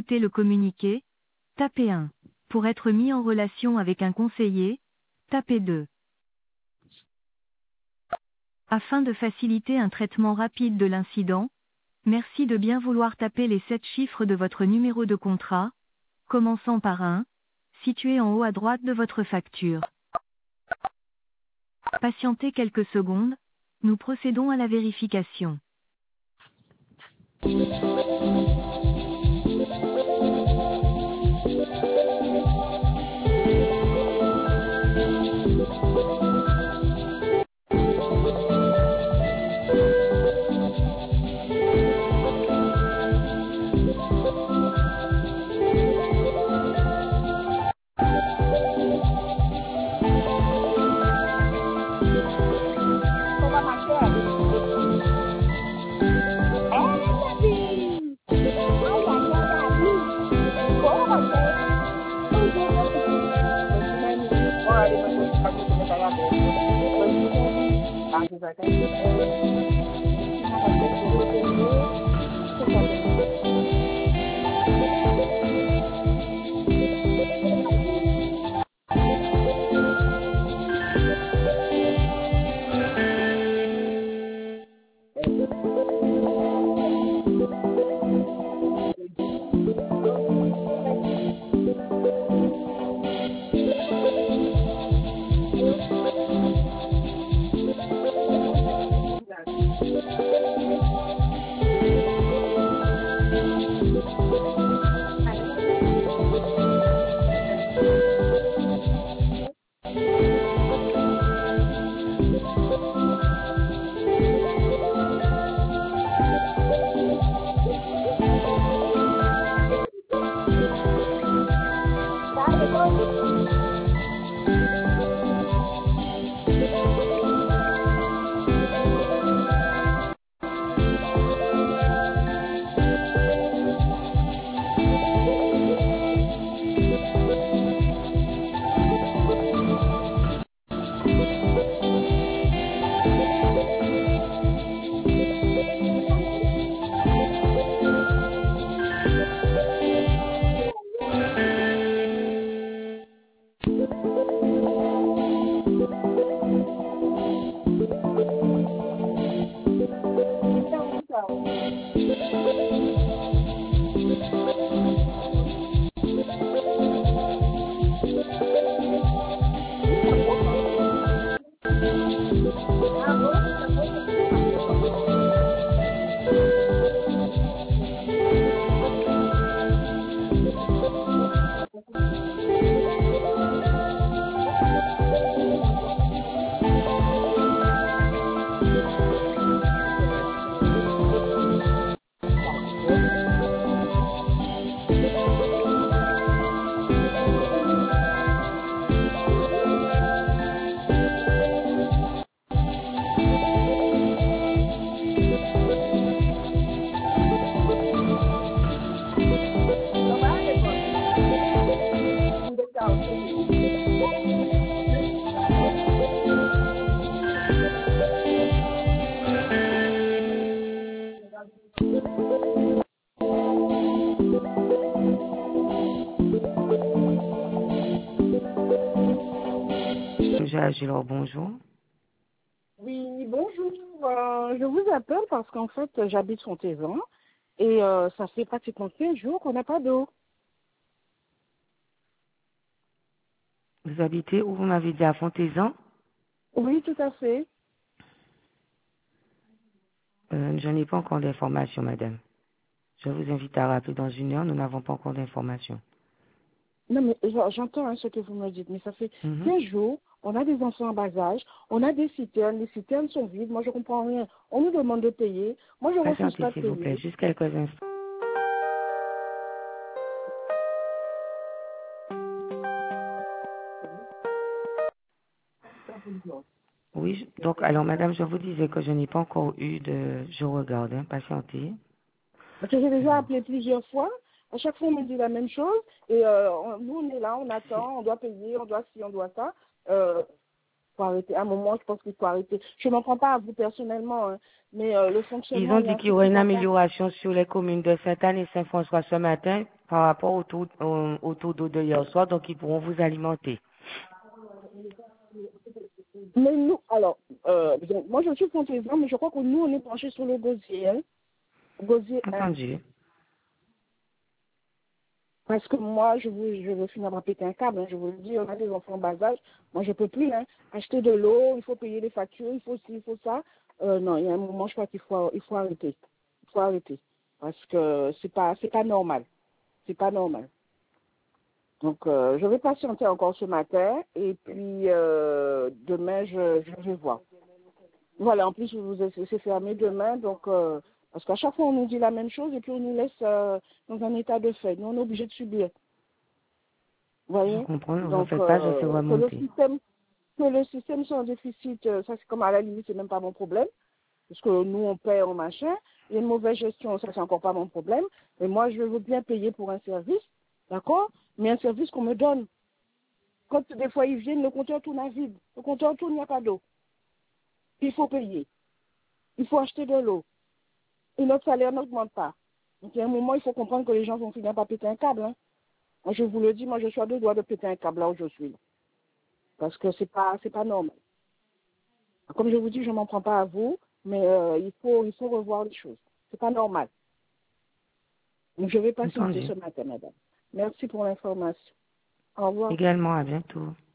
écouter le communiqué, tapez 1. Pour être mis en relation avec un conseiller, tapez 2. Afin de faciliter un traitement rapide de l'incident, merci de bien vouloir taper les 7 chiffres de votre numéro de contrat, commençant par 1, situé en haut à droite de votre facture. Patientez quelques secondes, nous procédons à la vérification. Alors, bonjour. Oui, bonjour. Je vous appelle parce qu'en fait, j'habite Fontaisan et ça fait pratiquement 15 jours qu'on n'a pas d'eau. Vous habitez où vous m'avez dit à Fontaisan? Oui, tout à fait. Je n'ai pas encore d'informations, madame. Je vous invite à rappeler dans 1 heure, nous n'avons pas encore d'informations. Non, mais j'entends ce que vous me dites, mais ça fait 15 jours, on a des enfants en bas âge, on a des citernes, les citernes sont vides, moi je comprends rien. On nous demande de payer, moi je refuse pas de s'il vous plaît, payer. juste quelques instants. Oui, donc, alors, madame, je vous disais que je n'ai pas encore eu de... Je regarde, patientez. Parce que j'ai déjà appelé plusieurs fois, à chaque fois on me dit la même chose, et nous on est là, on attend, on doit payer, on doit ci, on doit ça. Faut arrêter. À un moment, je pense qu'il faut arrêter. Je ne m'en prends pas à vous personnellement, hein, mais le fonctionnement... Ils ont dit qu'il y aurait une amélioration sur les communes de Sainte-Anne et Saint-François ce matin. par rapport au taux d'eau de hier soir, donc ils pourront vous alimenter. Mais nous, alors, donc, moi je suis contre-exemple, mais je crois que nous, on est penchés sur le gosier. Hein? Gosier 1. Entendu. Parce que moi, je veux finir par péter un câble. Hein. Je vous le dis, on a des enfants en bas âge. Moi, je peux plus. Hein. Acheter de l'eau, il faut payer les factures, il faut ci, il faut ça. Non, il y a un moment, je crois qu'il faut arrêter. Il faut arrêter. Parce que c'est pas normal. C'est pas normal. Donc, je vais patienter encore ce matin. Et puis, demain, je vais voir. Voilà, en plus, c'est fermé demain. Donc, parce qu'à chaque fois, on nous dit la même chose et puis on nous laisse dans un état de fait. Nous, on est obligé de subir. Vous Je voyez? comprends, ne vous en Donc, faites pas, je fais remonter. que le système soit en déficit, ça c'est comme à la limite, c'est même pas mon problème. Parce que nous, on paie en machin. Il y a une mauvaise gestion, ça c'est encore pas mon problème. Mais moi, je veux bien payer pour un service, d'accord? Mais un service qu'on me donne. Quand des fois ils viennent, le compteur tourne à vide. Le compteur tourne, il n'y a pas d'eau. Il faut payer. Il faut acheter de l'eau. Et notre salaire n'augmente pas. Donc, il y a un moment, il faut comprendre que les gens vont finir par péter un câble. Hein. Moi, je vous le dis, moi, je suis à deux doigts de péter un câble là où je suis. Parce que c'est pas normal. Comme je vous dis, je ne m'en prends pas à vous, mais il faut revoir les choses. C'est pas normal. Donc, je vais patienter Entendu. ce matin, madame. Merci pour l'information. Au revoir. Également, à bientôt.